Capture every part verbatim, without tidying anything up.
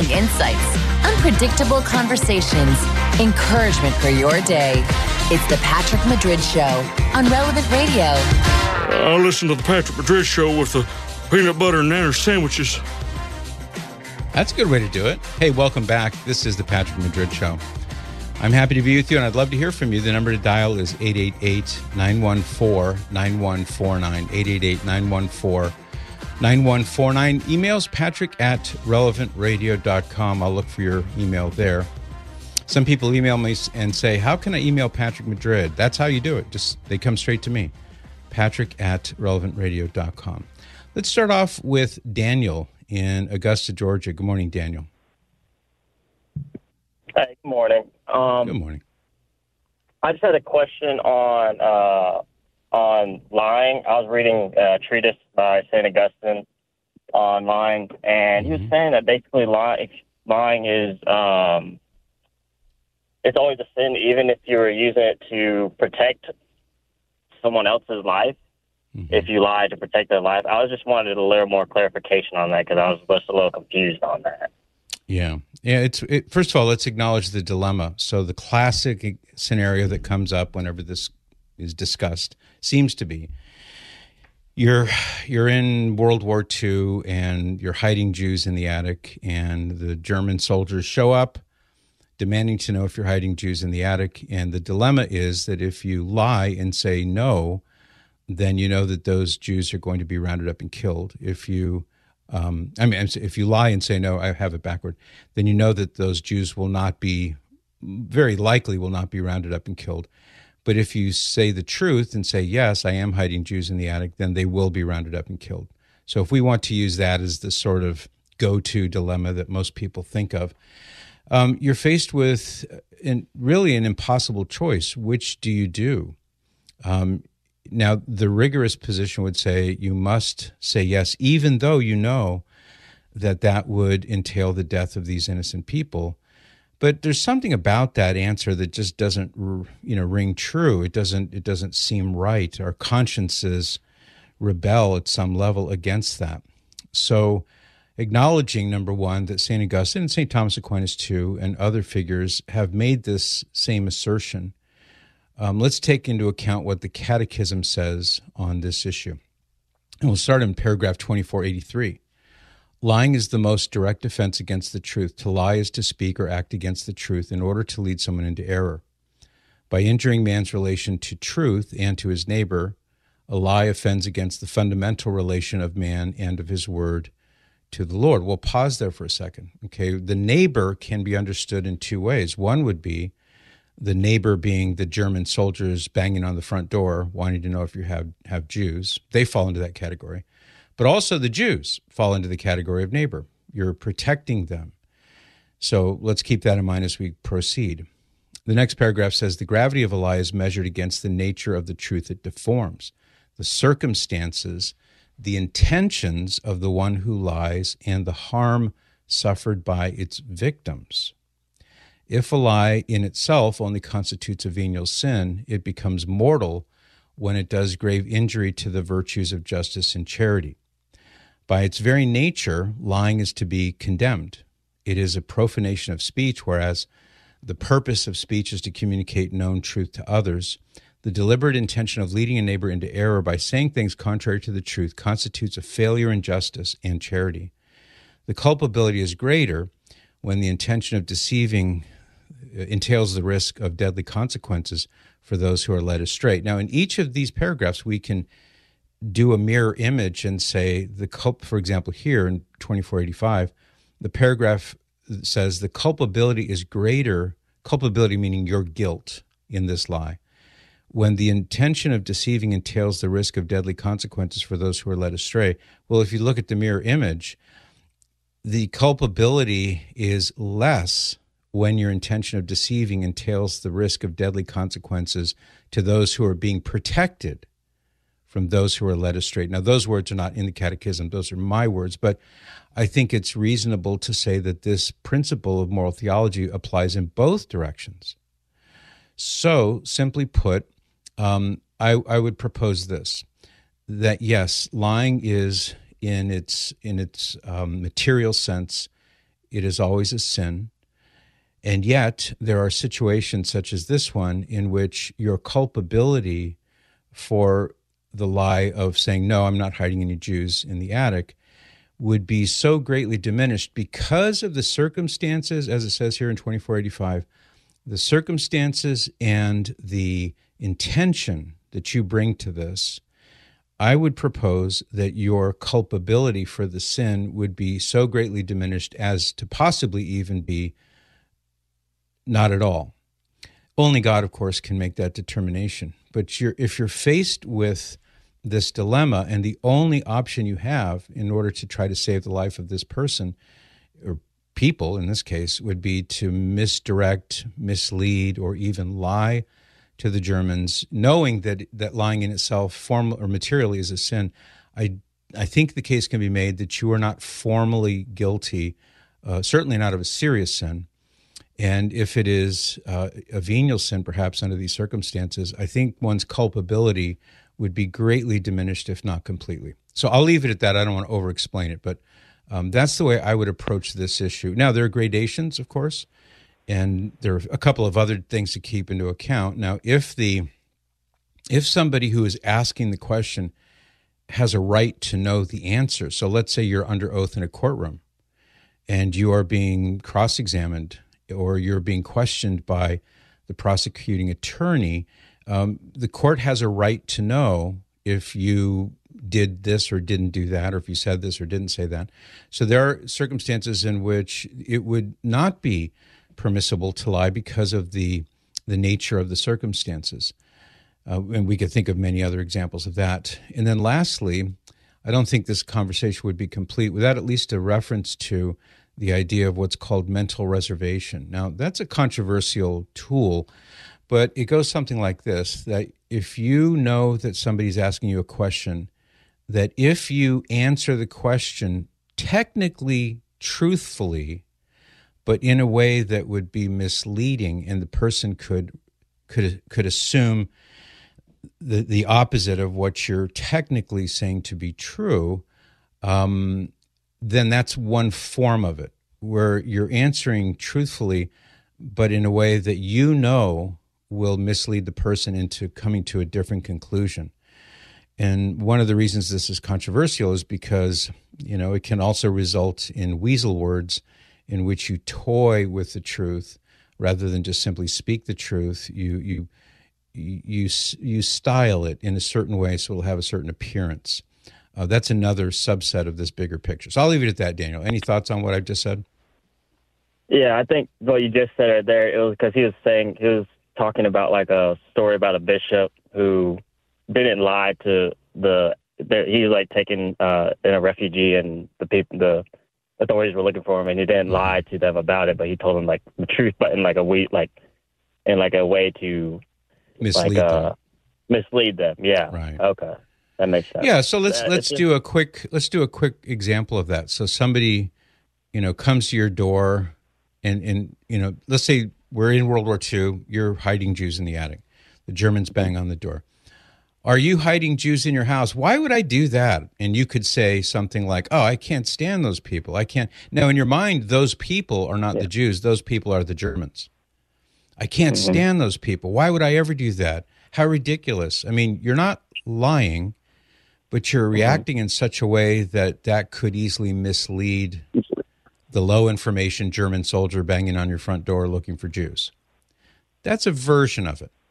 Compelling insights, unpredictable conversations, encouragement for your day. It's the Patrick Madrid Show on Relevant Radio. I listen to the Patrick Madrid Show with the peanut butter and nanner sandwiches. That's a good way to do it. Hey, welcome back. This is the Patrick Madrid Show. I'm happy to be with you, and I'd love to hear from you. The number to dial is eight eight eight, nine one four, nine one four nine, eight eight eight, nine one four, nine one four nine. Emails, patrick at relevant radio dot com. I'll look for your email there. Some people email me and say, how can I email Patrick Madrid? That's how you do it. Just they come straight to me, patrick at relevant radio dot com. Let's start off with Daniel in Augusta, Georgia. Good morning, Daniel. Hey, good morning. Um, Good morning. I just had a question on uh, on lying. I was reading a treatise by Saint Augustine on lying, and mm-hmm. he was saying that basically lying, lying is um, it's always a sin, even if you were using it to protect someone else's life. Mm-hmm. If you lie to protect their life, I was just wanted a little more clarification on that because I was just a little confused on that. Yeah. Yeah. It's it, first of all, let's acknowledge the dilemma. So the classic scenario that comes up whenever this is discussed seems to be you're you're in World War Two and you're hiding Jews in the attic, and the German soldiers show up demanding to know if you're hiding Jews in the attic. And the dilemma is that if you lie and say no, then you know that those Jews are going to be rounded up and killed. If you Um, I mean, if you lie and say, no, I have it backward, then you know that those Jews will not be, very likely will not be rounded up and killed. But if you say the truth and say, yes, I am hiding Jews in the attic, then they will be rounded up and killed. So if we want to use that as the sort of go-to dilemma that most people think of, um, you're faced with an, really an impossible choice. Which do you do? Um, Now, the rigorous position would say you must say yes, even though you know that that would entail the death of these innocent people. But there's something about that answer that just doesn't, you know, ring true. It doesn't. It doesn't seem right. Our consciences rebel at some level against that. So, acknowledging number one that Saint Augustine and Saint Thomas Aquinas too, and other figures have made this same assertion. Um, let's take into account what the Catechism says on this issue. And we'll start in paragraph twenty-four eighty-three. Lying is the most direct offense against the truth. To lie is to speak or act against the truth in order to lead someone into error. By injuring man's relation to truth and to his neighbor, a lie offends against the fundamental relation of man and of his word to the Lord. We'll pause there for a second. Okay, the neighbor can be understood in two ways. One would be the neighbor being the German soldiers banging on the front door, wanting to know if you have, have Jews. They fall into that category. But also the Jews fall into the category of neighbor. You're protecting them. So let's keep that in mind as we proceed. The next paragraph says, the gravity of a lie is measured against the nature of the truth it deforms, the circumstances, the intentions of the one who lies, and the harm suffered by its victims. If a lie in itself only constitutes a venial sin, it becomes mortal when it does grave injury to the virtues of justice and charity. By its very nature, lying is to be condemned. It is a profanation of speech, whereas the purpose of speech is to communicate known truth to others. The deliberate intention of leading a neighbor into error by saying things contrary to the truth constitutes a failure in justice and charity. The culpability is greater when the intention of deceiving entails the risk of deadly consequences for those who are led astray. Now, in each of these paragraphs, we can do a mirror image and say, the culp, for example, here in twenty-four eighty-five, the paragraph says the culpability is greater, culpability meaning your guilt in this lie, when the intention of deceiving entails the risk of deadly consequences for those who are led astray. Well, if you look at the mirror image, the culpability is less when your intention of deceiving entails the risk of deadly consequences to those who are being protected from those who are led astray. Now, those words are not in the Catechism. Those are my words, but I think it's reasonable to say that this principle of moral theology applies in both directions. So, simply put, um, I, I would propose this, that yes, lying is in its in its um, material sense it is always a sin. And yet there are situations such as this one in which your culpability for the lie of saying, no, I'm not hiding any Jews in the attic, would be so greatly diminished because of the circumstances, as it says here in twenty-four eighty-five, the circumstances and the intention that you bring to this. I would propose that your culpability for the sin would be so greatly diminished as to possibly even be not at all. Only God, of course, can make that determination. But you're, if you're faced with this dilemma and the only option you have in order to try to save the life of this person, or people in this case, would be to misdirect, mislead, or even lie to the Germans, knowing that that lying in itself, formal or materially, is a sin, I I think the case can be made that you are not formally guilty, uh, certainly not of a serious sin. And if it is uh, a venial sin, perhaps under these circumstances, I think one's culpability would be greatly diminished, if not completely. So I'll leave it at that. I don't want to over-explain it, but um, that's the way I would approach this issue. Now, there are gradations, of course, and there are a couple of other things to keep into account. Now, if the if somebody who is asking the question has a right to know the answer, so let's say you're under oath in a courtroom and you are being cross-examined or you're being questioned by the prosecuting attorney, um, the court has a right to know if you did this or didn't do that, or if you said this or didn't say that. So there are circumstances in which it would not be permissible to lie because of the the nature of the circumstances. Uh, and we could think of many other examples of that. And then lastly, I don't think this conversation would be complete without at least a reference to the idea of what's called mental reservation. Now, that's a controversial tool, but it goes something like this, that if you know that somebody's asking you a question, that if you answer the question technically truthfully, but in a way that would be misleading, and the person could could could assume the the opposite of what you're technically saying to be true, um, then that's one form of it, where you're answering truthfully, but in a way that you know will mislead the person into coming to a different conclusion. And one of the reasons this is controversial is because, you know, it can also result in weasel words in which you toy with the truth rather than just simply speak the truth. You you you you style it in a certain way so it'll have a certain appearance. Uh, that's another subset of this bigger picture. So I'll leave it at that, Daniel. Any thoughts on what I've just said? Yeah, I think what you just said right there, it was because he was saying, he was talking about like a story about a bishop who didn't lie to the, the he was like taking uh, in a refugee, and the people, the authorities were looking for him, and he didn't lie to them about it, but he told them like the truth, but in like a way, like in like a way to mislead like, uh, them. Mislead them. Yeah. Right. Okay. That makes sense. Yeah. So let's uh, let's just, do a quick let's do a quick example of that. So somebody, you know, comes to your door, and and you know, let's say we're in World War Two. You're hiding Jews in the attic. The Germans bang on the door. Are you hiding Jews in your house? Why would I do that? And you could say something like, oh, I can't stand those people. I can't. Now, in your mind, those people are not yeah. the Jews. Those people are the Germans. I can't mm-hmm. stand those people. Why would I ever do that? How ridiculous. I mean, you're not lying, but you're mm-hmm. reacting in such a way that that could easily mislead the low information German soldier banging on your front door looking for Jews. That's a version of it.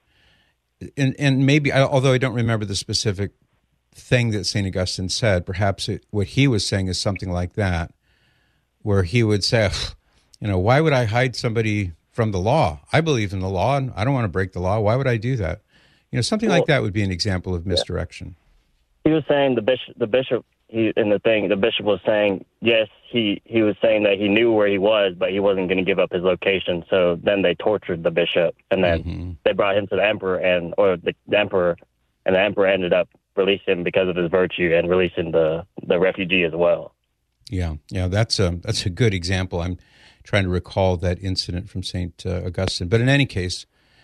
And and maybe, although I don't remember the specific thing that Saint Augustine said, perhaps it, what he was saying is something like that, where he would say, you know, why would I hide somebody from the law? I believe in the law, and I don't want to break the law. Why would I do that? You know, something well, like that would be an example of misdirection. He was saying the bishop, the bishop, he in the thing, the bishop was saying, yes, he, he was saying that he knew where he was, but he wasn't going to give up his location. So then they tortured the bishop, and then mm-hmm. they brought him to the emperor, and or the, the emperor, and the emperor ended up releasing him because of his virtue and releasing the, the refugee as well. Yeah, yeah, that's a that's a good example. I'm trying to recall that incident from Saint Uh, Augustine, but in any case,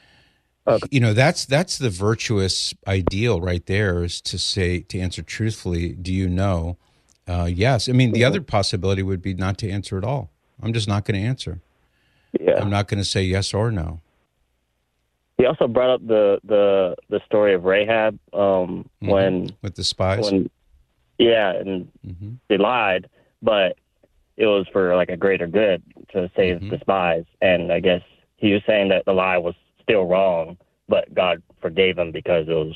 okay. you know, that's that's the virtuous ideal right there, is to say, to answer truthfully, do you know? Uh, yes. I mean, the other possibility would be not to answer at all. I'm just not going to answer. Yeah. I'm not going to say yes or no. He also brought up the the, the story of Rahab um, Mhm. when With the spies? when yeah, and hmm they lied, but it was for like a greater good to save Mhm. the spies. And I guess he was saying that the lie was still wrong, but God forgave him because it was.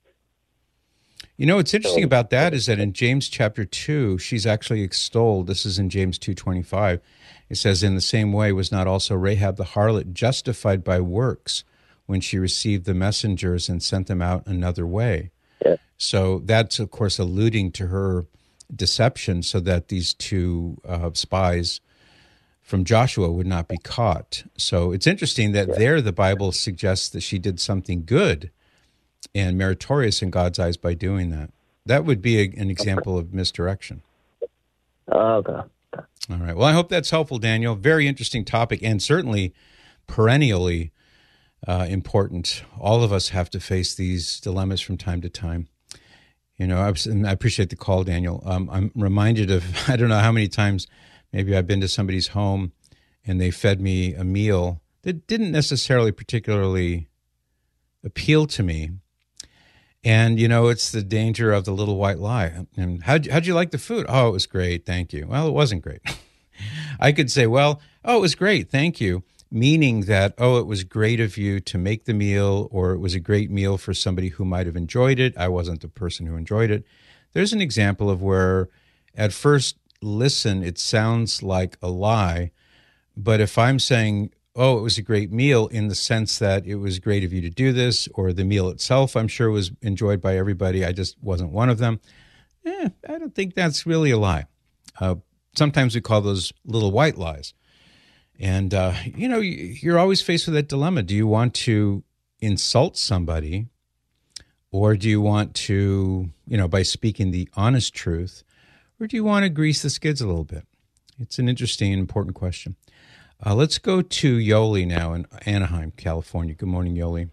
You know, what's interesting So- about that is that in James chapter two, she's actually extolled. This is in James two twenty-five. It says, in the same way, was not also Rahab the harlot justified by works when she received the messengers and sent them out another way? Yeah. So that's, of course, alluding to her deception so that these two uh, spies from Joshua would not be caught. So it's interesting that Yeah. there the Bible suggests that she did something good and meritorious in God's eyes by doing that. That would be a, an example of misdirection. Oh, okay. All right. Well, I hope that's helpful, Daniel. Very interesting topic, and certainly perennially uh, important. All of us have to face these dilemmas from time to time. You know, I, was, and I appreciate the call, Daniel. Um, I'm reminded of, I don't know how many times maybe I've been to somebody's home and they fed me a meal that didn't necessarily particularly appeal to me. And, you know, it's the danger of the little white lie. And how'd, how'd you like the food? Oh, it was great. Thank you. Well, it wasn't great. I could say, well, oh, it was great. Thank you. Meaning that, oh, it was great of you to make the meal, or it was a great meal for somebody who might have enjoyed it. I wasn't the person who enjoyed it. There's an example of where at first listen, it sounds like a lie. But if I'm saying, oh, it was a great meal in the sense that it was great of you to do this, or the meal itself, I'm sure, was enjoyed by everybody. I just wasn't one of them. Eh, I don't think that's really a lie. Uh, sometimes we call those little white lies. And, uh, you know, you're always faced with that dilemma. Do you want to insult somebody, or do you want to, you know, by speaking the honest truth, or do you want to grease the skids a little bit? It's an interesting and important question. Uh, let's go to Yoli now in Anaheim, California. Good morning, Yoli.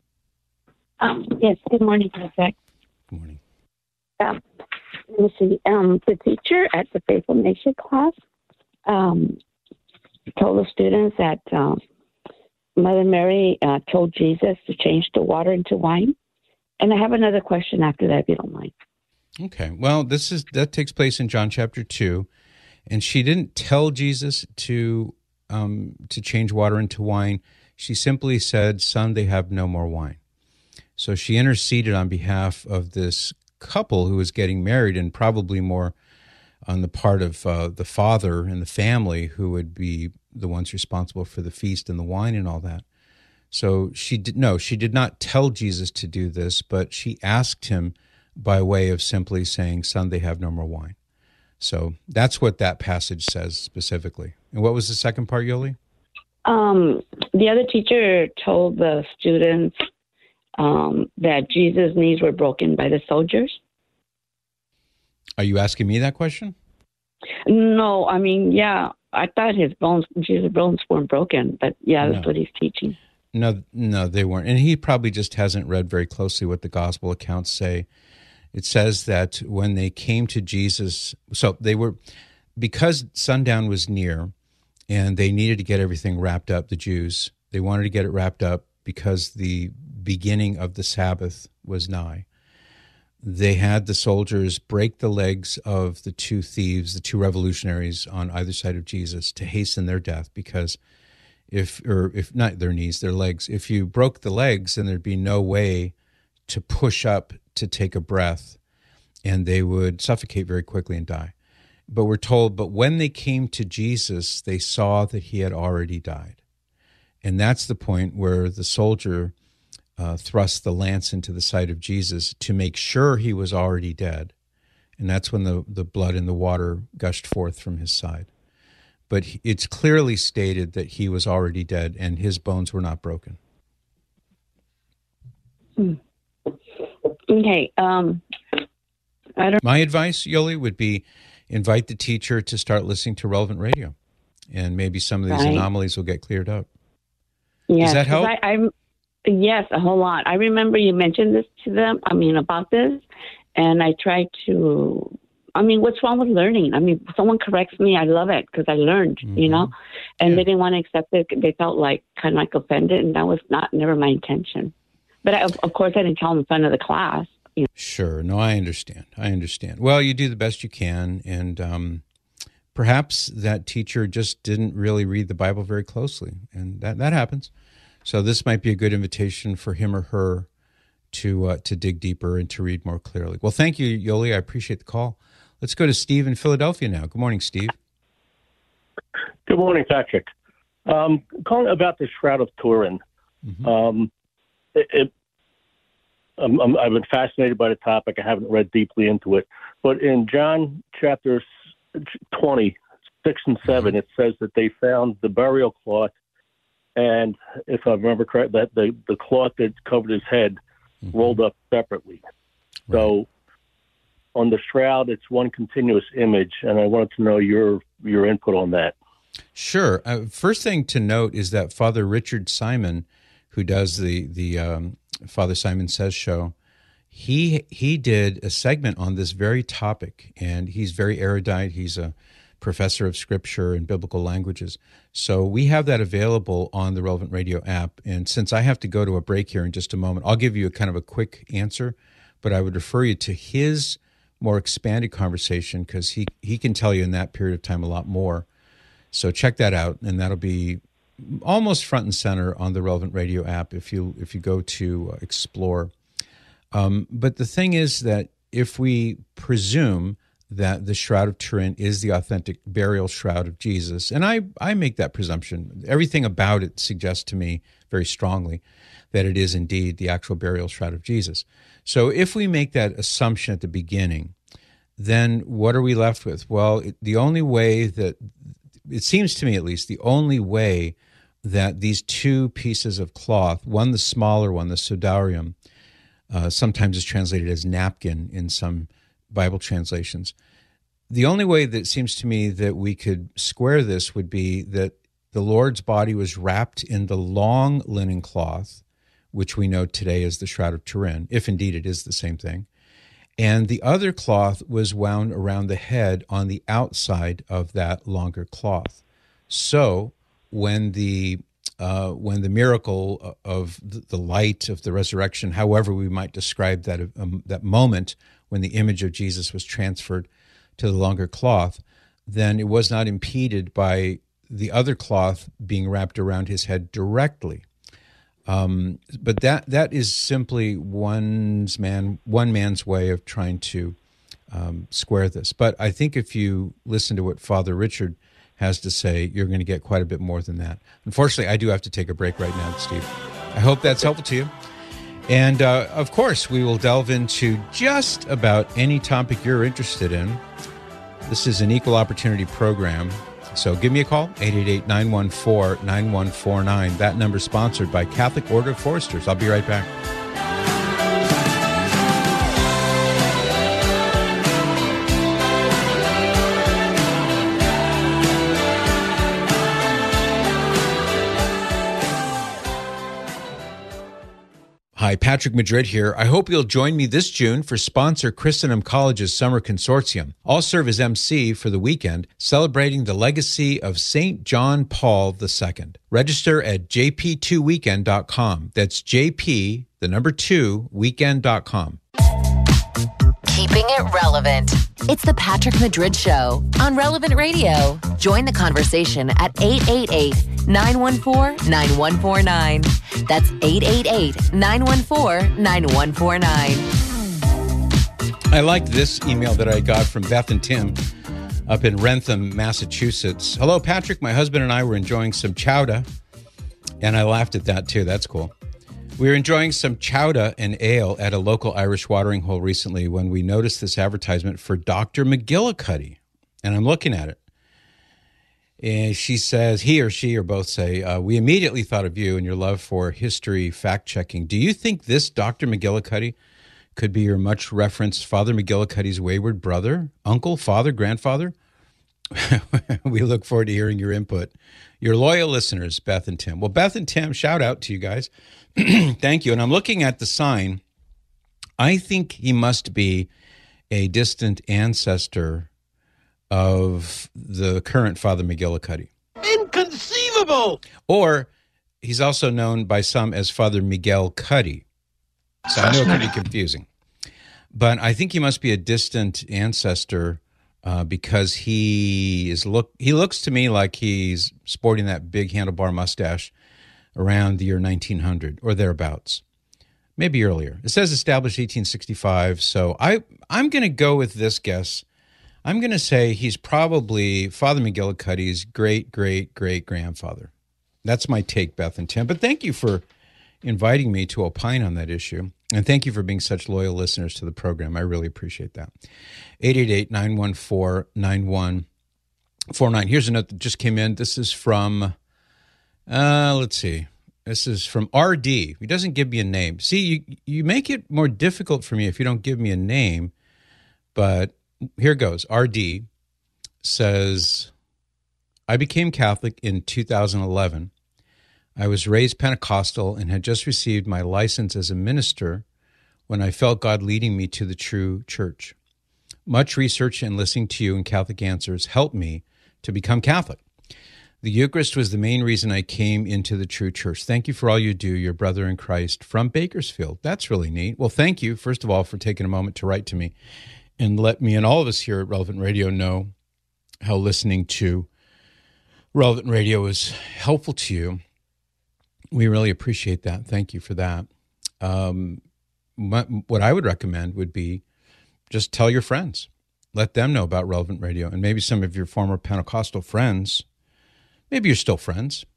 Um, yes, good morning, Professor. Good morning. Um, let me see. Um, the teacher at the Faithful Nation class um, told the students that um, Mother Mary uh, told Jesus to change the water into wine. And I have another question after that, if you don't mind. Okay. Well, this is that takes place in John chapter two, and she didn't tell Jesus to um, to change water into wine. She simply said, "Son, they have no more wine." So she interceded on behalf of this couple who was getting married, and probably more on the part of uh, the father and the family, who would be the ones responsible for the feast and the wine and all that. So she did no, she did not tell Jesus to do this, but she asked him by way of simply saying, "Son, they have no more wine." So that's what that passage says specifically. And what was the second part, Yoli? Um, the other teacher told the students um, that Jesus' knees were broken by the soldiers. Are you asking me that question? No, I mean, yeah, I thought his bones, Jesus' bones weren't broken, but yeah, that's No. what he's teaching. No, no, they weren't. And he probably just hasn't read very closely what the gospel accounts say. It says that when they came to Jesus, so they were, because sundown was near and they needed to get everything wrapped up, the Jews, they wanted to get it wrapped up because the beginning of the Sabbath was nigh. They had the soldiers break the legs of the two thieves, the two revolutionaries on either side of Jesus, to hasten their death, because if, or if not their knees, their legs, if you broke the legs, then there'd be no way to push up to take a breath, and they would suffocate very quickly and die. But we're told, but when they came to Jesus, they saw that he had already died. And that's the point where the soldier uh, thrust the lance into the side of Jesus to make sure he was already dead. And that's when the, the blood and the water gushed forth from his side. But he, it's clearly stated that he was already dead and his bones were not broken. Hmm. Okay. Um, I don't. My advice, Yoli, would be invite the teacher to start listening to Relevant Radio, and maybe some of these Right. anomalies will get cleared up. Yes, that help? I, I'm. Yes, a whole lot. I remember you mentioned this to them. I mean, about this, and I tried to I mean, what's wrong with learning? I mean, if someone corrects me, I love it because I learned, mm-hmm. you know, and yeah. they didn't want to accept it. They felt like kind of like offended, and that was not never my intention. But I, of, of course, I didn't tell them in front of the class. You know? Sure. No, I understand. I understand. Well, you do the best you can, and um, perhaps that teacher just didn't really read the Bible very closely, and that, that happens. So this might be a good invitation for him or her to uh, to dig deeper and to read more clearly. Well, thank you, Yoli. I appreciate the call. Let's go to Steve in Philadelphia now. Good morning, Steve. Good morning, Patrick. Um, calling about the Shroud of Turin. Mm-hmm. Um, it, it, I'm, I'm, I've been fascinated by the topic. I haven't read deeply into it. But in John chapter twenty, six and seven, mm-hmm. it says that they found the burial cloth, and if I remember correct, that the, the cloth that covered his head mm-hmm. rolled up separately. Right. So on the shroud, it's one continuous image, and I wanted to know your your input on that. Sure. Uh, first thing to note is that Father Richard Simon, who does the the um, Father Simon Says show, he he did a segment on this very topic, and he's very erudite. He's a professor of scripture and biblical languages. So we have that available on the Relevant Radio app. And since I have to go to a break here in just a moment, I'll give you a kind of a quick answer, but I would refer you to his more expanded conversation because he, he can tell you in that period of time a lot more. So check that out, and that'll be almost front and center on the Relevant Radio app if you if you go to uh, Explore. Um, but the thing is that if we presume that the Shroud of Turin is the authentic burial shroud of Jesus, and I, I make that presumption, everything about it suggests to me very strongly that it is indeed the actual burial shroud of Jesus. So if we make that assumption at the beginning, then what are we left with? Well, it, the only way that, it seems to me at least, the only way that these two pieces of cloth, one the smaller one, the sudarium, uh, sometimes is translated as napkin in some Bible translations, the only way that it seems to me that we could square this would be that the Lord's body was wrapped in the long linen cloth, which we know today as the Shroud of Turin, if indeed it is the same thing. And the other cloth was wound around the head on the outside of that longer cloth. So when the uh, when the miracle of the light of the resurrection, however we might describe that um, that moment when the image of Jesus was transferred to the longer cloth, then it was not impeded by the other cloth being wrapped around his head directly. Um, but that that is simply one's man one man's way of trying to um, square this. But I think if you listen to what Father Richard has to say, you're going to get quite a bit more than that. Unfortunately, I do have to take a break right now, Steve. I hope that's helpful to you. And uh, of course, we will delve into just about any topic you're interested in. This is an equal opportunity program. So give me a call, eight eight eight, nine one four, nine one four nine. That number is sponsored by Catholic Order of Foresters. I'll be right back. Hi, Patrick Madrid here. I hope you'll join me this June for sponsor Christendom College's Summer Consortium. I'll serve as M C for the weekend, celebrating the legacy of Saint John Paul the Second. Register at j p two weekend dot com. That's J P, the number two, weekend dot com. Keeping it relevant. It's the Patrick Madrid Show on Relevant Radio. Join the conversation at eight eight eight, nine one four, nine one four nine. That's eight eight eight, nine one four, nine one four nine. I liked this email that I got from Beth and Tim up in Rentham, Massachusetts. Hello, Patrick. My husband and I were enjoying some chowder, and I laughed at that too. That's cool. We were enjoying some chowder and ale at a local Irish watering hole recently when we noticed this advertisement for Doctor McGillicuddy, and I'm looking at it. And she says, he or she or both say, uh, we immediately thought of you and your love for history fact-checking. Do you think this Doctor McGillicuddy could be your much-referenced Father McGillicuddy's wayward brother, uncle, father, grandfather? We look forward to hearing your input. Your loyal listeners, Beth and Tim. Well, Beth and Tim, shout out to you guys. Thank you. And I'm looking at the sign. I think he must be a distant ancestor of the current Father McGillicuddy. Inconceivable! Or he's also known by some as Father Miguel Cuddy. So I know it can be confusing. But I think he must be a distant ancestor uh, because he is look. He looks to me like he's sporting that big handlebar mustache around the year nineteen hundred or thereabouts, maybe earlier. It says established eighteen sixty-five, so I, I'm going to go with this guess. I'm going to say he's probably Father McGillicuddy's great, great, great grandfather. That's my take, Beth and Tim. But thank you for inviting me to opine on that issue. And thank you for being such loyal listeners to the program. I really appreciate that. eight eight eight, nine one four, nine one four nine. Here's a note that just came in. This is from, uh, let's see. This is from R D. He doesn't give me a name. See, you, you make it more difficult for me if you don't give me a name. But here goes. R D says, I became Catholic in two thousand eleven. I was raised Pentecostal and had just received my license as a minister when I felt God leading me to the true church. Much research and listening to you and Catholic Answers helped me to become Catholic. The Eucharist was the main reason I came into the true church. Thank you for all you do, your brother in Christ from Bakersfield. That's really neat. Well, thank you, first of all, for taking a moment to write to me and let me and all of us here at Relevant Radio know how listening to Relevant Radio is helpful to you. We really appreciate that. Thank you for that. Um, my, what I would recommend would be just tell your friends. Let them know about Relevant Radio. And maybe some of your former Pentecostal friends, maybe you're still friends.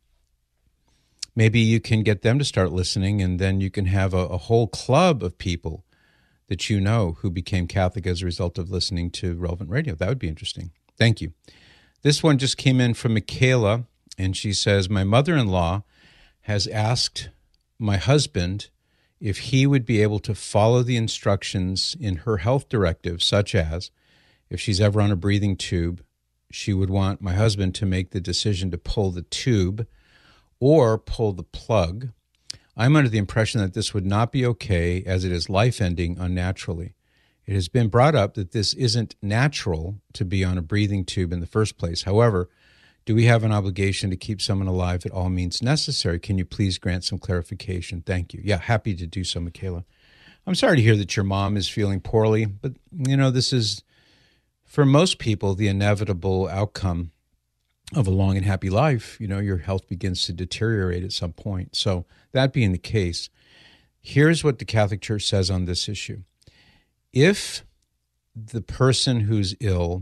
Maybe you can get them to start listening, and then you can have a, a whole club of people that you know who became Catholic as a result of listening to Relevant Radio. That would be interesting. Thank you. This one just came in from Michaela, and she says, my mother-in-law has asked my husband if he would be able to follow the instructions in her health directive, such as if she's ever on a breathing tube, she would want my husband to make the decision to pull the tube or pull the plug. I'm under the impression that this would not be okay as it is life-ending unnaturally. It has been brought up that this isn't natural to be on a breathing tube in the first place. However, do we have an obligation to keep someone alive at all means necessary? Can you please grant some clarification? Thank you. Yeah, happy to do so, Michaela. I'm sorry to hear that your mom is feeling poorly, but, you know, this is, for most people, the inevitable outcome of a long and happy life. You know, your health begins to deteriorate at some point. So that being the case, here's what the Catholic Church says on this issue. If the person who's ill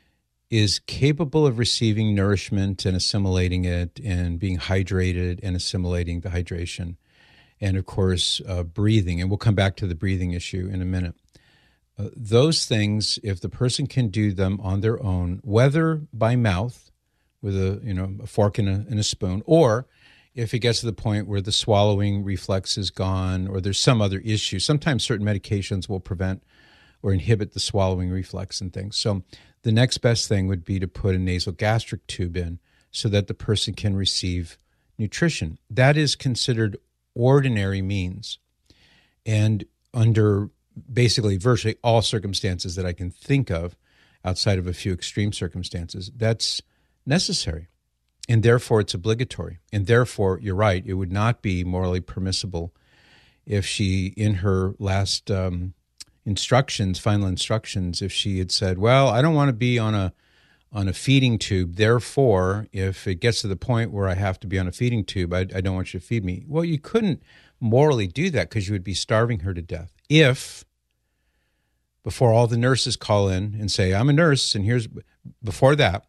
is capable of receiving nourishment and assimilating it and being hydrated and assimilating the hydration, and of course, uh, breathing, and we'll come back to the breathing issue in a minute. Uh, those things, if the person can do them on their own, whether by mouth with a you know a fork and a, and a spoon, or if it gets to the point where the swallowing reflex is gone or there's some other issue, sometimes certain medications will prevent or inhibit the swallowing reflex and things. So the next best thing would be to put a nasal gastric tube in so that the person can receive nutrition. That is considered ordinary means. And under basically virtually all circumstances that I can think of, outside of a few extreme circumstances, that's necessary. And therefore, it's obligatory. And therefore, you're right, it would not be morally permissible if she, in her last um, instructions, final instructions, if she had said, well, I don't want to be on a on a feeding tube. Therefore, if it gets to the point where I have to be on a feeding tube, I, I don't want you to feed me. Well, you couldn't morally do that because you would be starving her to death. If, before all the nurses call in and say, I'm a nurse, and here's, before that,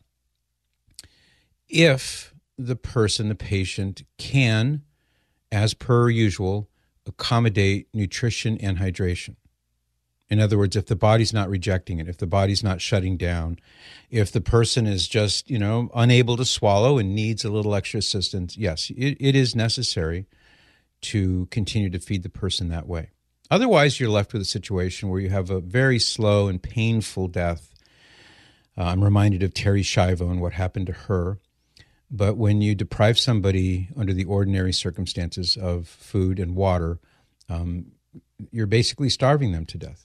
if the person, the patient, can, as per usual, accommodate nutrition and hydration. In other words, if the body's not rejecting it, if the body's not shutting down, if the person is just, you know, unable to swallow and needs a little extra assistance, yes, it, it is necessary to continue to feed the person that way. Otherwise, you're left with a situation where you have a very slow and painful death. Uh, I'm reminded of Terry Schiavo and what happened to her. But when you deprive somebody under the ordinary circumstances of food and water, um, you're basically starving them to death.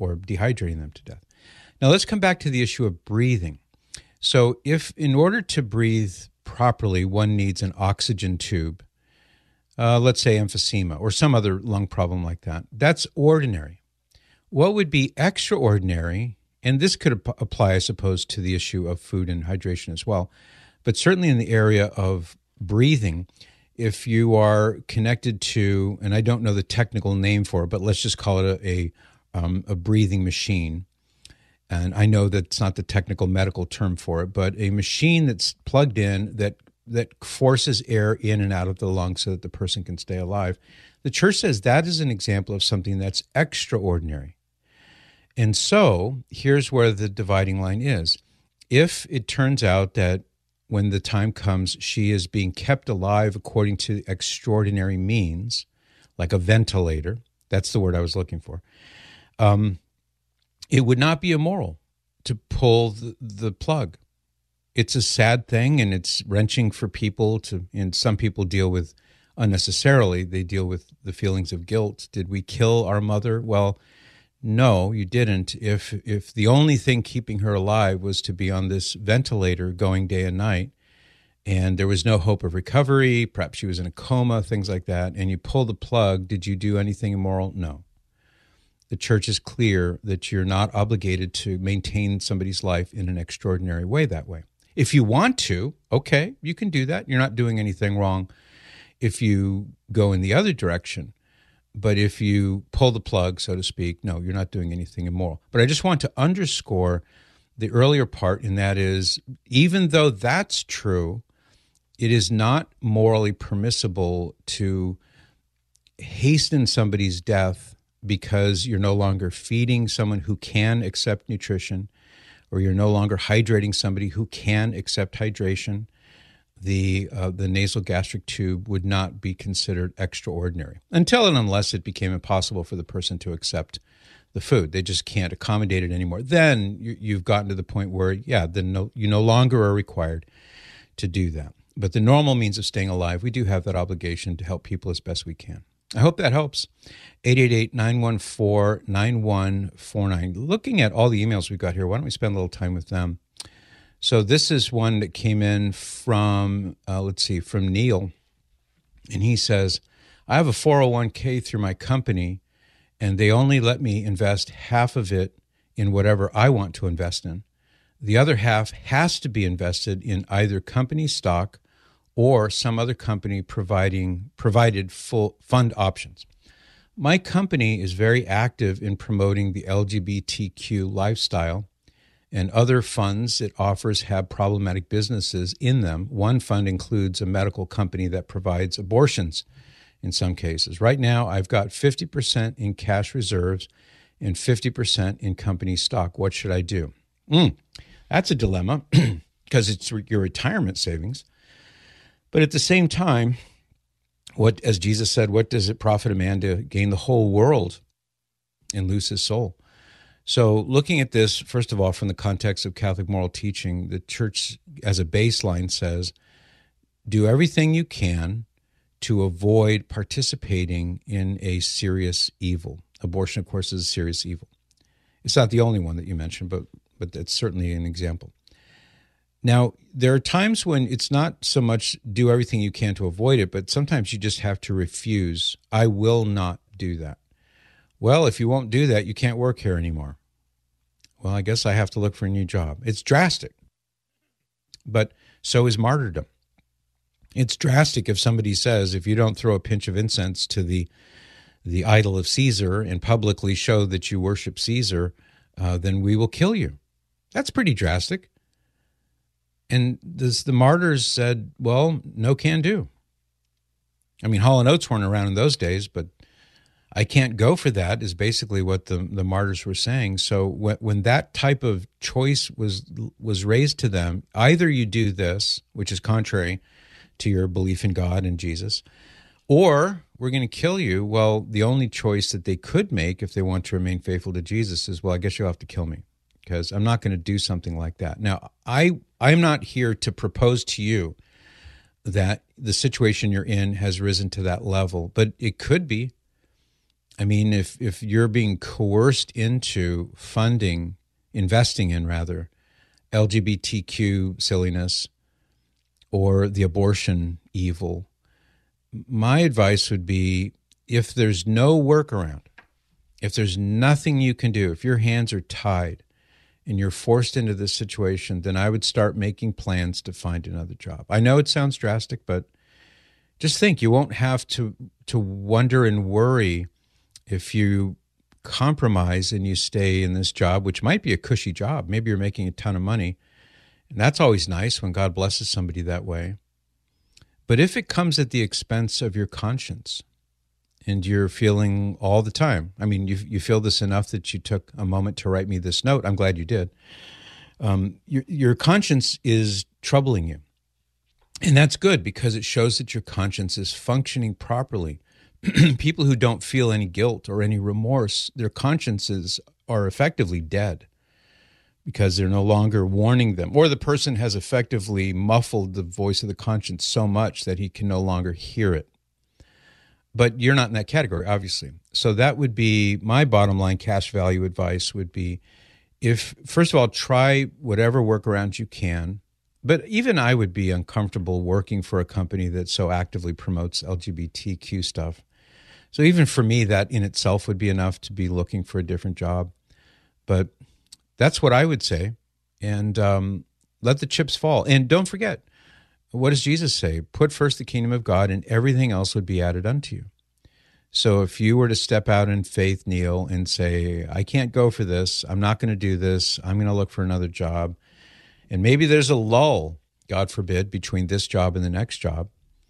or dehydrating them to death. Now let's come back to the issue of breathing. So if in order to breathe properly, one needs an oxygen tube, uh, let's say emphysema or some other lung problem like that, that's ordinary. What would be extraordinary, and this could ap- apply, I suppose, to the issue of food and hydration as well, but certainly in the area of breathing, if you are connected to, and I don't know the technical name for it, but let's just call it a, a, um, a breathing machine. And I know that's not the technical medical term for it, but a machine that's plugged in that that forces air in and out of the lungs so that the person can stay alive. The church says that is an example of something that's extraordinary. And so here's where the dividing line is. If it turns out that when the time comes, she is being kept alive according to extraordinary means, like a ventilator, that's the word I was looking for, um, it would not be immoral to pull the, the plug. It's a sad thing, and it's wrenching for people to, and some people deal with unnecessarily, they deal with the feelings of guilt. Did we kill our mother? Well, no, you didn't. If if the only thing keeping her alive was to be on this ventilator going day and night, and there was no hope of recovery, perhaps she was in a coma, things like that, and you pull the plug, did you do anything immoral? No. The church is clear that you're not obligated to maintain somebody's life in an extraordinary way that way. If you want to, okay, you can do that. You're not doing anything wrong if you go in the other direction. But if you pull the plug, so to speak, no, you're not doing anything immoral. But I just want to underscore the earlier part, and that is, even though that's true, it is not morally permissible to hasten somebody's death because you're no longer feeding someone who can accept nutrition, or you're no longer hydrating somebody who can accept hydration. The uh, the nasal gastric tube would not be considered extraordinary until and unless it became impossible for the person to accept the food. They just can't accommodate it anymore. Then you, you've gotten to the point where, yeah, then no, you no longer are required to do that. But the normal means of staying alive, we do have that obligation to help people as best we can. I hope that helps. eight eight eight, nine one four, nine one four nine. Looking at all the emails we've got here, why don't we spend a little time with them? So this is one that came in from, uh, let's see, from Neil. And he says, I have a four oh one k through my company, and they only let me invest half of it in whatever I want to invest in. The other half has to be invested in either company stock or some other company providing provided full fund options. My company is very active in promoting the L G B T Q lifestyle, and other funds it offers have problematic businesses in them. One fund includes a medical company that provides abortions in some cases. Right now, I've got fifty percent in cash reserves and fifty percent in company stock. What should I do? Mm, that's a dilemma because it's your retirement savings. But at the same time, what, as Jesus said, what does it profit a man to gain the whole world and lose his soul? So looking at this, first of all, from the context of Catholic moral teaching, the church as a baseline says, do everything you can to avoid participating in a serious evil. Abortion, of course, is a serious evil. It's not the only one that you mentioned, but but that's certainly an example. Now, there are times when it's not so much do everything you can to avoid it, but sometimes you just have to refuse. I will not do that. Well, if you won't do that, you can't work here anymore. Well, I guess I have to look for a new job. It's drastic. But so is martyrdom. It's drastic if somebody says, if you don't throw a pinch of incense to the the idol of Caesar and publicly show that you worship Caesar, uh, then we will kill you. That's pretty drastic. And this, the martyrs said, well, no can do. I mean, Hall and Oates weren't around in those days, but I can't go for that is basically what the, the martyrs were saying. So when, when that type of choice was was raised to them, either you do this, which is contrary to your belief in God and Jesus, or we're going to kill you. Well, the only choice that they could make if they want to remain faithful to Jesus is, well, I guess you'll have to kill me because I'm not going to do something like that. Now, I, I'm not here to propose to you that the situation you're in has risen to that level, but it could be. I mean, if if you're being coerced into funding, investing in rather, L G B T Q silliness or the abortion evil, my advice would be, if there's no workaround, if there's nothing you can do, if your hands are tied and you're forced into this situation, then I would start making plans to find another job. I know it sounds drastic, but just think, you won't have to to wonder and worry if you compromise and you stay in this job, which might be a cushy job. Maybe you're making a ton of money, and that's always nice when God blesses somebody that way. But if it comes at the expense of your conscience, and you're feeling all the time, I mean, you you feel this enough that you took a moment to write me this note. I'm glad you did. Um, your, your conscience is troubling you. And that's good, because it shows that your conscience is functioning properly. People who don't feel any guilt or any remorse, their consciences are effectively dead, because they're no longer warning them, or the person has effectively muffled the voice of the conscience so much that he can no longer hear it. But you're not in that category, obviously. So that would be my bottom line cash value advice would be, if, first of all, try whatever workarounds you can. But even I would be uncomfortable working for a company that so actively promotes L G B T Q stuff. So even for me, that in itself would be enough to be looking for a different job. But that's what I would say. And um, let the chips fall. And don't forget, what does Jesus say? Put first the kingdom of God, and everything else would be added unto you. So if you were to step out in faith, Neil, and say, I can't go for this, I'm not going to do this, I'm going to look for another job, and maybe there's a lull, God forbid, between this job and the next job,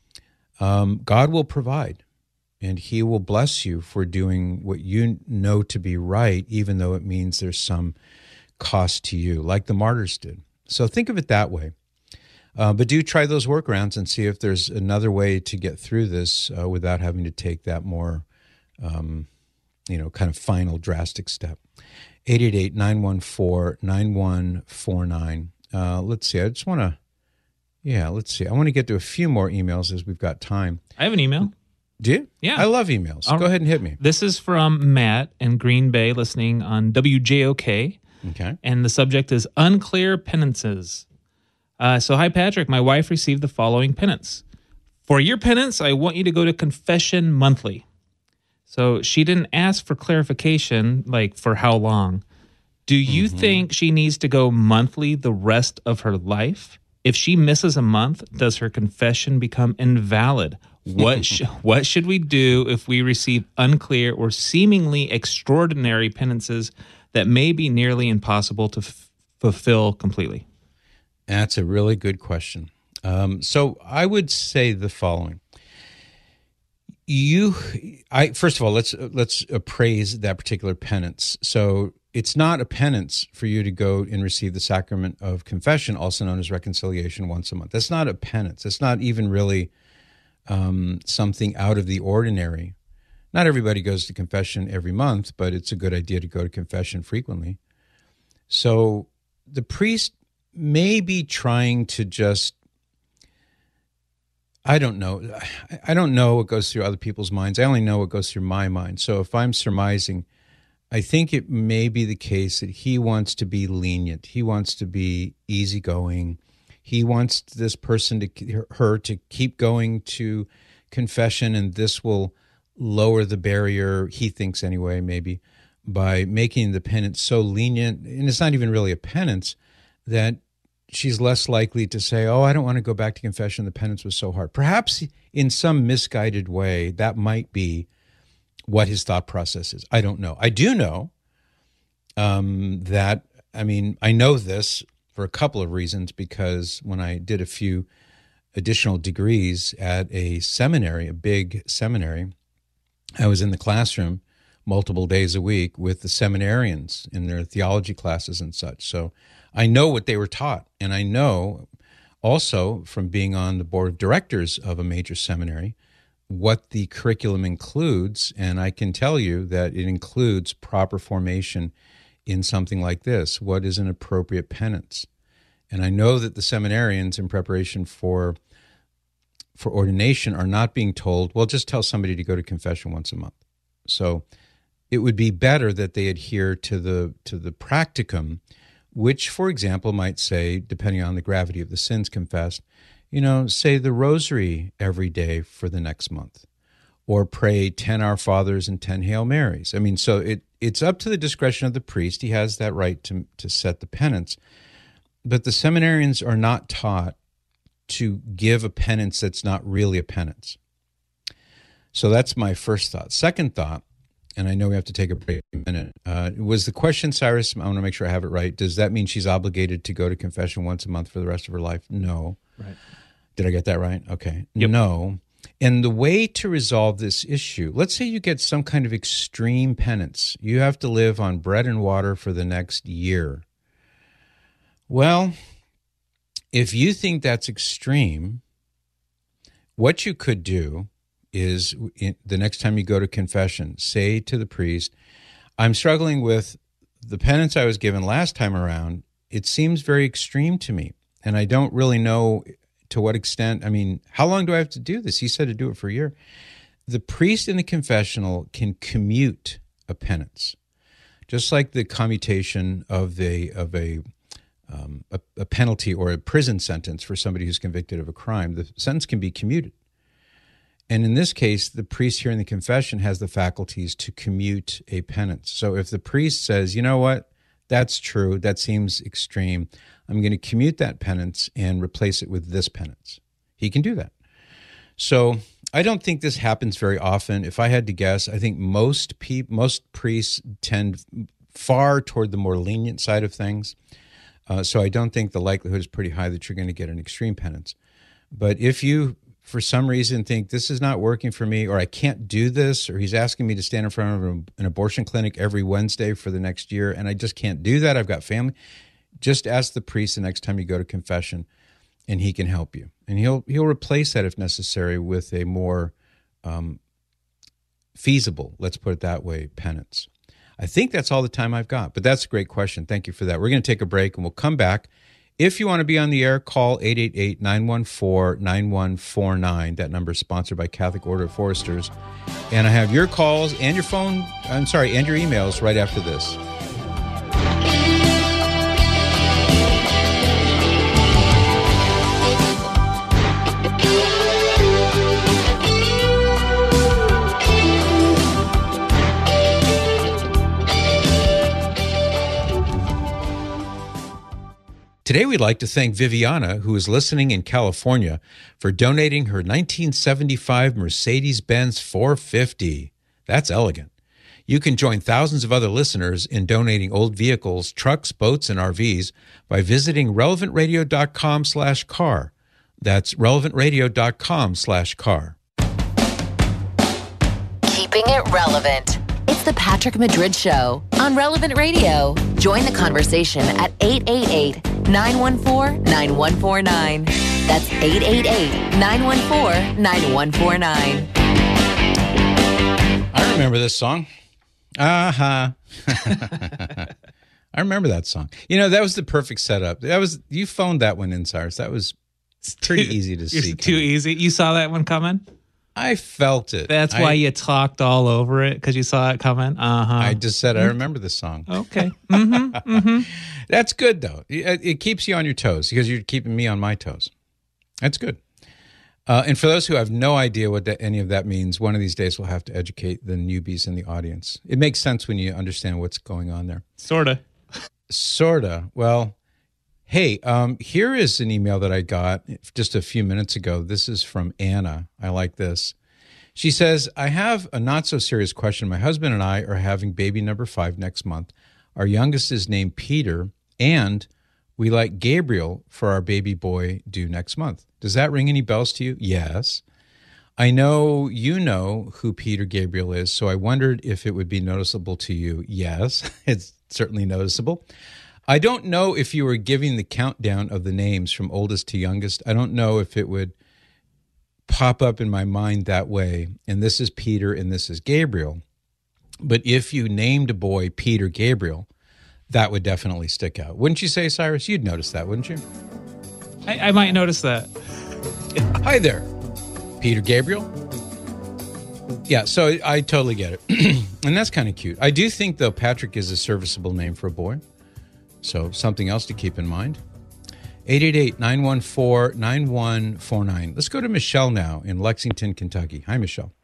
um, God will provide, and he will bless you for doing what you know to be right, even though it means there's some cost to you, like the martyrs did. So think of it that way. Uh, but do try those workarounds and see if there's another way to get through this uh, without having to take that more, um, you know, kind of final drastic step. eight eight eight, nine one four, nine one four nine. Uh, let's see. I just want to, yeah, let's see. I want to get to a few more emails as we've got time. I have an email. Do you? Yeah. I love emails. All Go right. ahead and hit me. This is from Matt in Green Bay, listening on W J O K. Okay. And the subject is unclear penances. Uh, so, hi, Patrick. My wife received the following penance. For your penance, I want you to go to confession monthly. So she didn't ask for clarification, like for how long. Do you mm-hmm. think she needs to go monthly the rest of her life? If she misses a month, does her confession become invalid? What sh- what should we do if we receive unclear or seemingly extraordinary penances that may be nearly impossible to f- fulfill completely? That's a really good question. Um, so I would say the following. You, I first of all, let's let's appraise that particular penance. So it's not a penance for you to go and receive the sacrament of confession, also known as reconciliation, once a month. That's not a penance. It's not even really um, something out of the ordinary. Not everybody goes to confession every month, but it's a good idea to go to confession frequently. So the priest may be trying to just, I don't know. I don't know what goes through other people's minds. I only know what goes through my mind. So if I'm surmising, I think it may be the case that he wants to be lenient. He wants to be easygoing. He wants this person to, her to keep going to confession, and this will lower the barrier, he thinks anyway, maybe, by making the penance so lenient, and it's not even really a penance, that she's less likely to say, oh, I don't want to go back to confession, the penance was so hard. Perhaps in some misguided way, that might be what his thought process is. I don't know. I do know um, that, I mean, I know this for a couple of reasons, because when I did a few additional degrees at a seminary, a big seminary, I was in the classroom multiple days a week with the seminarians in their theology classes and such. So I know what they were taught. And I know also from being on the board of directors of a major seminary what the curriculum includes. And I can tell you that it includes proper formation in something like this. What is an appropriate penance? And I know that the seminarians in preparation for for ordination are not being told, well, just tell somebody to go to confession once a month. So it would be better that they adhere to the to the practicum, which, for example, might say, depending on the gravity of the sins confessed, you know, say the rosary every day for the next month, or pray ten Our Fathers and ten Hail Marys. I mean, so it it's up to the discretion of the priest. He has that right to to set the penance. But the seminarians are not taught to give a penance that's not really a penance. So that's my first thought. Second thought, and I know we have to take a break in a minute, uh, was the question, Cyrus, I want to make sure I have it right, does that mean she's obligated to go to confession once a month for the rest of her life? No. Right. Did I get that right? Okay. Yep. No. And the way to resolve this issue, let's say you get some kind of extreme penance. You have to live on bread and water for the next year. Well, if you think that's extreme, what you could do is the next time you go to confession, say to the priest, I'm struggling with the penance I was given last time around. It seems very extreme to me, and I don't really know to what extent. I mean, how long do I have to do this? He said to do it for a year. The priest in the confessional can commute a penance, just like the commutation of the of a Um, a, a penalty or a prison sentence for somebody who's convicted of a crime. The sentence can be commuted. And in this case, the priest here in the confession has the faculties to commute a penance. So if the priest says, you know what, that's true, that seems extreme, I'm going to commute that penance and replace it with this penance. He can do that. So I don't think this happens very often. If I had to guess, I think most pe- most priests tend far toward the more lenient side of things. Uh, so I don't think the likelihood is pretty high that you're going to get an extreme penance. But if you, for some reason, think this is not working for me, or I can't do this, or he's asking me to stand in front of an abortion clinic every Wednesday for the next year, and I just can't do that, I've got family, just ask the priest the next time you go to confession, and he can help you. And he'll he'll replace that, if necessary, with a more um, feasible, let's put it that way, penance. I think that's all the time I've got, but that's a great question. Thank you for that. We're going to take a break, and we'll come back. If you want to be on the air, call eight eight eight, nine one four, nine one four nine. That number is sponsored by Catholic Order of Foresters. And I have your calls and your phone, I'm sorry, and your emails right after this. Today, we'd like to thank Viviana, who is listening in California, for donating her nineteen seventy-five Mercedes-Benz four fifty. That's elegant. You can join thousands of other listeners in donating old vehicles, trucks, boats, and R Vs by visiting relevant radio dot com slash car. That's relevant radio dot com slash car. Keeping it relevant. It's the Patrick Madrid Show on Relevant Radio. Join the conversation at eight eight eight, nine one four, nine one four nine. That's eight eight eight, nine one four, nine one four nine. I remember this song. Uh-huh. I remember that song. You know, that was the perfect setup. That was you phoned that one in, Cyrus. That was pretty too, easy to see. Too easy. You saw that one coming? I felt it. That's I, why you talked all over it, because you saw it coming? Uh-huh. I just said I remember the song. Okay. Mm-hmm, mm-hmm. That's good, though. It, it keeps you on your toes, because you're keeping me on my toes. That's good. Uh, and for those who have no idea what that, any of that means, one of these days we'll have to educate the newbies in the audience. It makes sense when you understand what's going on there. Sorta. Sorta. Well, hey, um, here is an email that I got just a few minutes ago. This is from Anna. I like this. She says, I have a not-so-serious question. My husband and I are having baby number five next month. Our youngest is named Peter, and we like Gabriel for our baby boy due next month. Does that ring any bells to you? Yes. I know you know who Peter Gabriel is, so I wondered if it would be noticeable to you. Yes, it's certainly noticeable. I don't know if you were giving the countdown of the names from oldest to youngest. I don't know if it would pop up in my mind that way. And this is Peter and this is Gabriel. But if you named a boy Peter Gabriel, that would definitely stick out. Wouldn't you say, Cyrus? You'd notice that, wouldn't you? I, I might notice that. Hi there, Peter Gabriel. Yeah, so I, I totally get it. And that's kind of cute. I do think, though, Patrick is a serviceable name for a boy. So something else to keep in mind. eight eight eight, nine one four, nine one four nine. Let's go to Michelle now in Lexington, Kentucky. Hi, Michelle.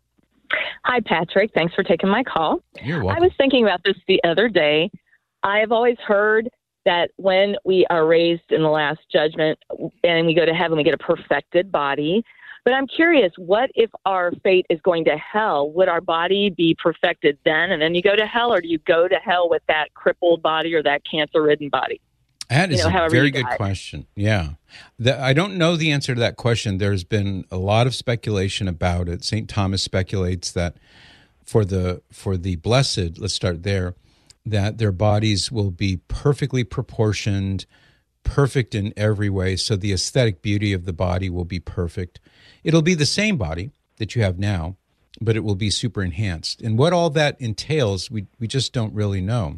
Hi, Patrick. Thanks for taking my call. You're welcome. I was thinking about this the other day. I've always heard that when we are raised in the last judgment and we go to heaven, we get a perfected body. But I'm curious, what if our fate is going to hell? Would our body be perfected then, and then you go to hell, or do you go to hell with that crippled body or that cancer-ridden body? That is you know, a very good die. question. Yeah. The, I don't know the answer to that question. There's been a lot of speculation about it. Saint Thomas speculates that for the for the blessed, let's start there, that their bodies will be perfectly proportioned, perfect in every way, so the aesthetic beauty of the body will be perfect. It'll be the same body that you have now, but it will be super enhanced. And what all that entails, we we just don't really know.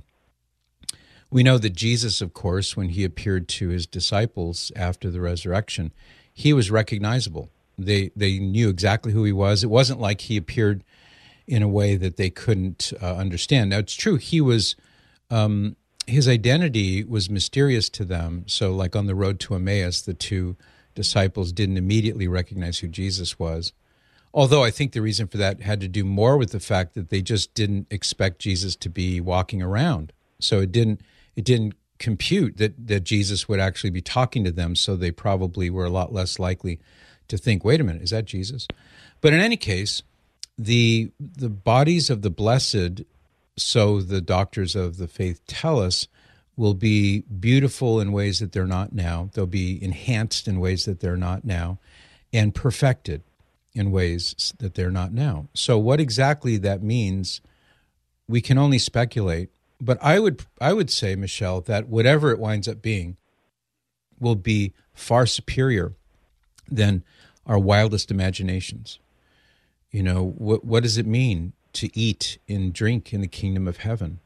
We know that Jesus, of course, when he appeared to his disciples after the resurrection, he was recognizable. They they knew exactly who he was. It wasn't like he appeared in a way that they couldn't uh, understand. Now, it's true, he was, um, his identity was mysterious to them. So like on the road to Emmaus, the two disciples didn't immediately recognize who Jesus was. Although I think the reason for that had to do more with the fact that they just didn't expect Jesus to be walking around. So it didn't it didn't compute that, that Jesus would actually be talking to them, so they probably were a lot less likely to think, wait a minute, is that Jesus? But in any case, the the bodies of the blessed, so the doctors of the faith tell us, will be beautiful in ways that they're not now. They'll be enhanced in ways that they're not now, and perfected in ways that they're not now. So what exactly that means, we can only speculate. But I would I would say, Michelle, that whatever it winds up being will be far superior than our wildest imaginations. You know, what what does it mean to eat and drink in the kingdom of heaven?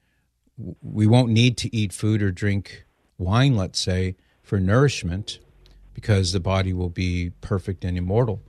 We won't need to eat food or drink wine, let's say, for nourishment, because the body will be perfect and immortal.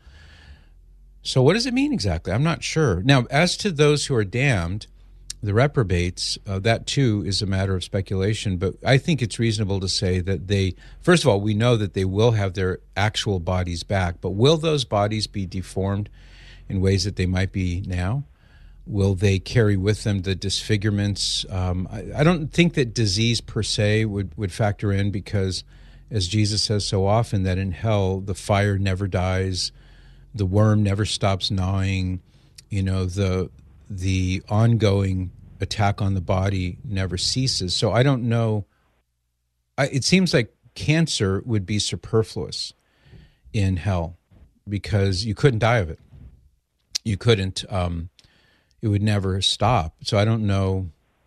So what does it mean exactly? I'm not sure. Now, as to those who are damned, the reprobates, uh, that too is a matter of speculation, but I think it's reasonable to say that they, first of all, we know that they will have their actual bodies back, but will those bodies be deformed in ways that they might be now? Will they carry with them the disfigurements? Um, I, I don't think that disease per se would, would factor in, because, as Jesus says so often, that in hell the fire never dies, the worm never stops gnawing, you know, the the ongoing attack on the body never ceases. So I don't know. I, it seems like cancer would be superfluous in hell, because you couldn't die of it. You couldn't. Um, it would never stop. So I don't know.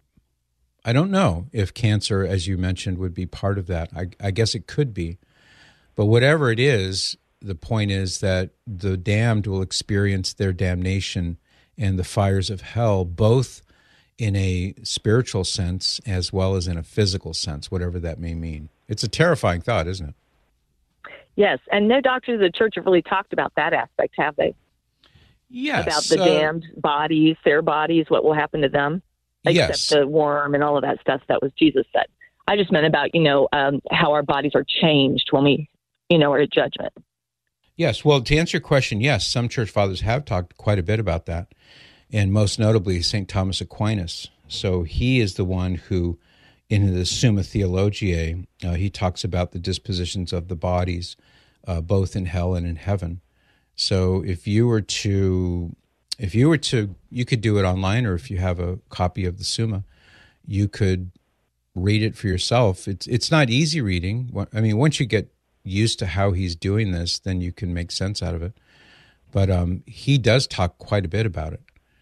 I don't know if cancer, as you mentioned, would be part of that. I, I guess it could be. But whatever it is, the point is that the damned will experience their damnation and the fires of hell, both in a spiritual sense as well as in a physical sense, whatever that may mean. It's a terrifying thought, isn't it? Yes, and no doctors of the church have really talked about that aspect, have they? Yes. About the uh, damned bodies, their bodies, what will happen to them, except yes. the worm and all of that stuff that was Jesus said. I just meant about, you know, um, how our bodies are changed when we, you know, are at judgment. Yes. Well, to answer your question, yes, some church fathers have talked quite a bit about that, and most notably Saint Thomas Aquinas. So he is the one who, in the Summa Theologiae, uh, he talks about the dispositions of the bodies, uh, both in hell and in heaven. So if you were to, if you were to, you could do it online, or if you have a copy of the Summa, you could read it for yourself. It's it's not easy reading. I mean, once you get used to how he's doing this, then you can make sense out of it. But um, he does talk quite a bit about it.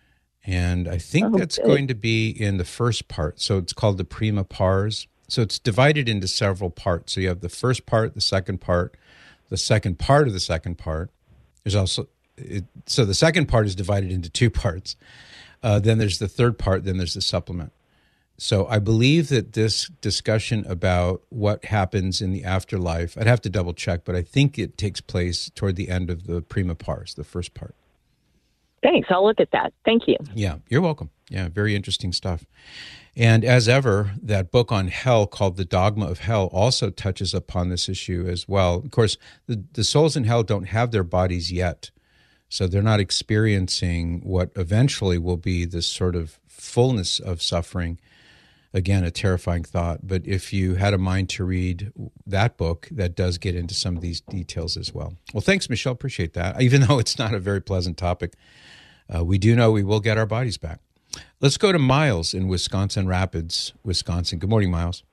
And I think oh, that's good. going to be in the first part. So it's called the Prima Pars. So it's divided into several parts. So you have the first part, the second part, the second part of the second part. There's also, it, so the second part is divided into two parts. Uh, then there's the third part, then there's the supplement. So I believe that this discussion about what happens in the afterlife, I'd have to double check, but I think it takes place toward the end of the Prima Pars, the first part. Thanks. I'll look at that. Thank you. Yeah, you're welcome. Yeah, very interesting stuff. And as ever, that book on hell called The Dogma of Hell also touches upon this issue as well. Of course, the, the souls in hell don't have their bodies yet, so they're not experiencing what eventually will be this sort of fullness of suffering. Again, a terrifying thought. But if you had a mind to read that book, that does get into some of these details as well. Well, thanks, Michelle. Appreciate that. Even though it's not a very pleasant topic, uh, we do know we will get our bodies back. Let's go to Miles in Wisconsin Rapids, Wisconsin. Good morning, Miles.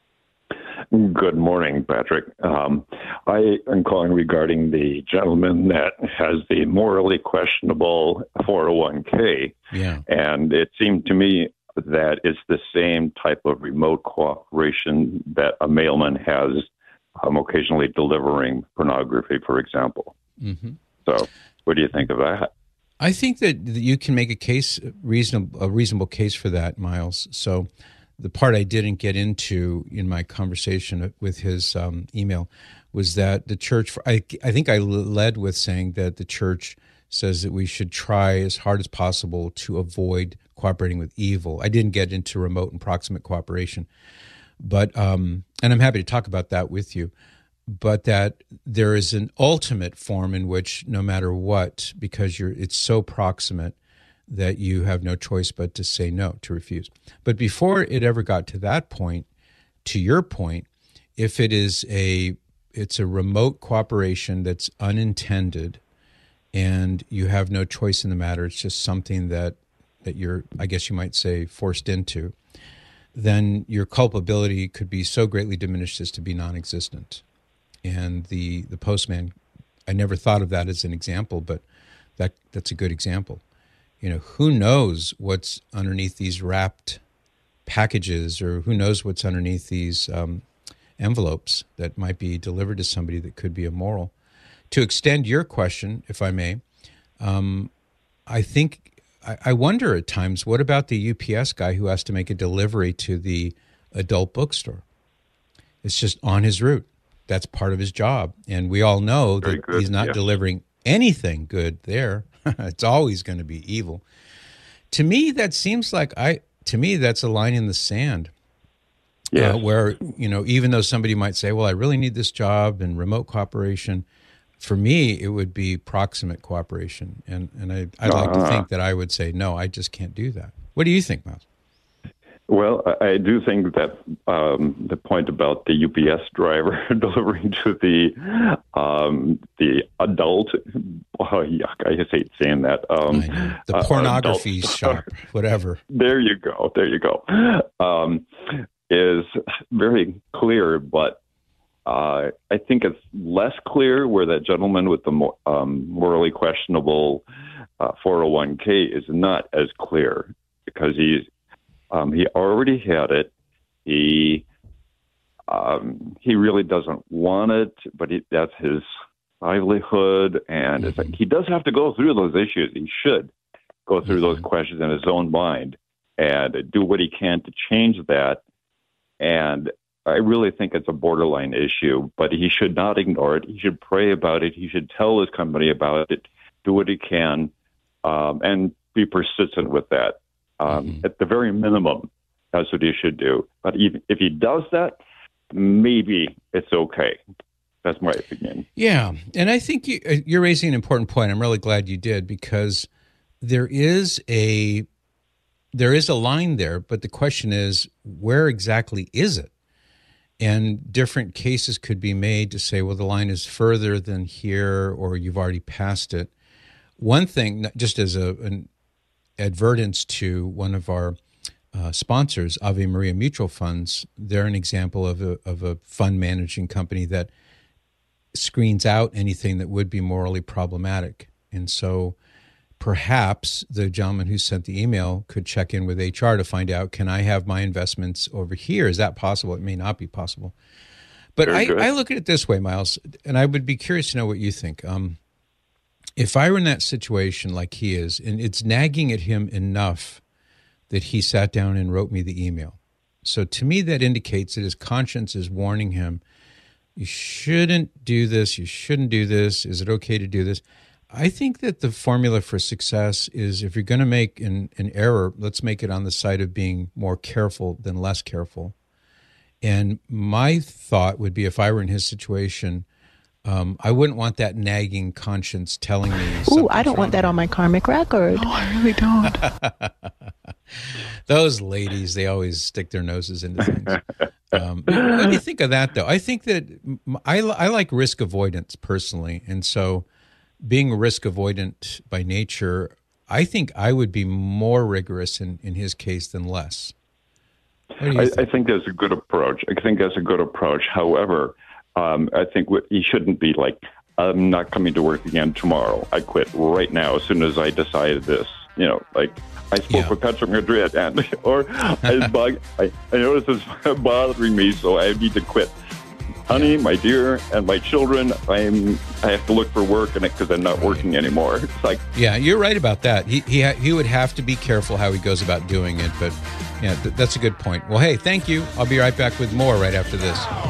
Good morning, Patrick. Um, I am calling regarding the gentleman that has the morally questionable four oh one k. Yeah. And it seemed to me that it's the same type of remote cooperation that a mailman has um, occasionally delivering pornography, for example. Mm-hmm. So what do you think of that? I think that you can make a case, reasonable, a reasonable case for that, Miles. So the part I didn't get into in my conversation with his um, email was that the church, I, I think I led with saying that the church says that we should try as hard as possible to avoid cooperating with evil. I didn't get into remote and proximate cooperation, but um, and I'm happy to talk about that with you, but that there is an ultimate form in which no matter what, because you're it's so proximate that you have no choice but to say no, to refuse. But before it ever got to that point, to your point, if it is a it's a remote cooperation that's unintended and you have no choice in the matter, it's just something that that you're, I guess you might say, forced into, then your culpability could be so greatly diminished as to be non-existent. And the the postman, I never thought of that as an example, but that that's a good example. You know, who knows what's underneath these wrapped packages, or who knows what's underneath these um, envelopes that might be delivered to somebody that could be immoral. To extend your question, if I may, um, I think, I, I wonder at times, what about the U P S guy who has to make a delivery to the adult bookstore? It's just on his route. That's part of his job. And we all know Very that good. he's not Yeah. delivering anything good there. It's always going to be evil. To me, that seems like I. To me, that's a line in the sand. Yeah. Uh, where, you know, even though somebody might say, "Well, I really need this job," and remote cooperation, for me, it would be proximate cooperation, and and I I like Uh-huh. to think that I would say, "No, I just can't do that." What do you think, Miles? Well, I I do think that um, the point about the U P S driver delivering to the um, the adult, oh, yuck, I just hate saying that. Um, I know. The uh, pornography adult- shop, whatever. There you go. There you go. Um, is very clear, but uh, I think it's less clear where that gentleman with the mo- um, morally questionable uh, four oh one k is not as clear, because he's um, he already had it. He um, he really doesn't want it, but he, that's his livelihood, and it's like he does have to go through those issues. He should go through those questions in his own mind and do what he can to change that. And I really think it's a borderline issue, but he should not ignore it. He should pray about it. He should tell his company about it, do what he can, um, and be persistent with that. Um, Mm-hmm. At the very minimum, that's what he should do. But even if he does that, maybe it's okay. That's my opinion. Yeah, and I think you, uh, you're raising an important point. I'm really glad you did, because there is a there is a line there, but the question is, where exactly is it? And different cases could be made to say, well, the line is further than here, or you've already passed it. One thing, just as a, an advertence to one of our uh, sponsors, Ave Maria Mutual Funds, they're an example of a, of a fund managing company that screens out anything that would be morally problematic. And so perhaps the gentleman who sent the email could check in with H R to find out, can I have my investments over here? Is that possible? It may not be possible. But I, I look at it this way, Miles, and I would be curious to know what you think. Um, if I were in that situation like he is, and it's nagging at him enough that he sat down and wrote me the email. So to me, that indicates that his conscience is warning him, you shouldn't do this, you shouldn't do this, is it okay to do this? I think that the formula for success is if you're going to make an, an error, let's make it on the side of being more careful than less careful. And my thought would be if I were in his situation, um, I wouldn't want that nagging conscience telling me. Ooh, I don't want that on my karmic record. No, I really don't. Those ladies, they always stick their noses into things. Um, what do you think of that, though? I think that I, I like risk avoidance personally. And so being risk avoidant by nature, I think I would be more rigorous in, in his case than less. I think? I think that's a good approach. I think that's a good approach. However, um, I think what, he shouldn't be like, I'm not coming to work again tomorrow. I quit right now as soon as I decided this. You know, like I spoke Yeah. with Patrick Madrid, and or I, bug, I, I noticed it's bothering me, so I need to quit. Honey, my dear, and my children, I'm I have to look for work, and because I'm not working anymore. It's like, Yeah, you're right about that. He he ha- he would have to be careful how he goes about doing it, but yeah, th- that's a good point. Well, hey, thank you. I'll be right back with more right after this.